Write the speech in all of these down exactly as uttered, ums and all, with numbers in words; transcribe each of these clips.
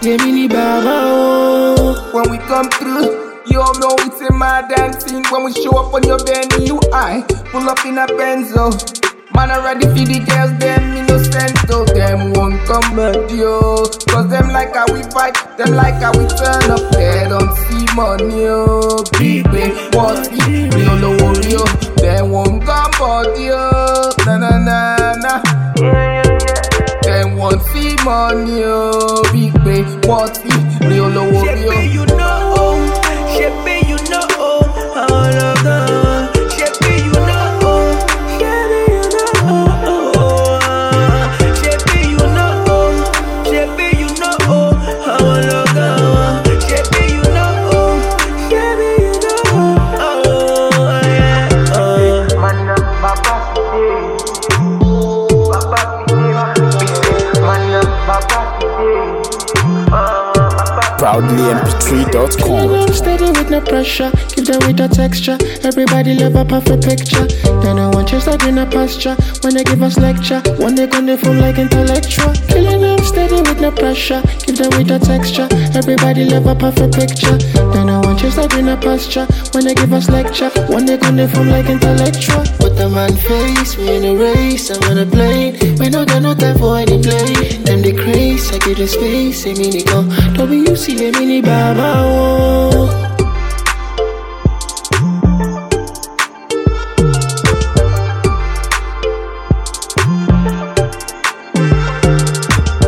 Yeah, mini baba, oh. When we come through, you all know it's a mad dancing. When we show up on your Benny, you I pull up in a Benzo. Man, I ready for the girls, them innocent, oh. Them won't come but yo. Cause them like how we fight, them like how we turn up. They don't see money, oh. Big big, what's it? Real low, yo. Them won't come but yo. Na na na na. Them won't see money, oh. Big big, what's it? Real low, yo. Shepe, you know, Shepe, you know, all of the Shepe, you know. Proudly M P three dot com. I'm steady with no pressure, give them with the texture. Everybody love a perfect picture. Then I want you stuck in a pasture. When they give us lecture, one they gonna feel like intellectual. Killing them steady with no pressure, give them with the texture. Everybody love a perfect picture. Then I want you stuck in a pasture. When they give us lecture, one they gonna feel like intellectual. But the man face me in a race, I'm on a plane. We no got no time for any play. Them they craze, I give the space, say me go. W C the mini baba, oh.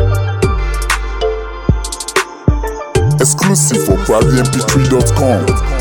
Exclusive for proudly M P three dot com.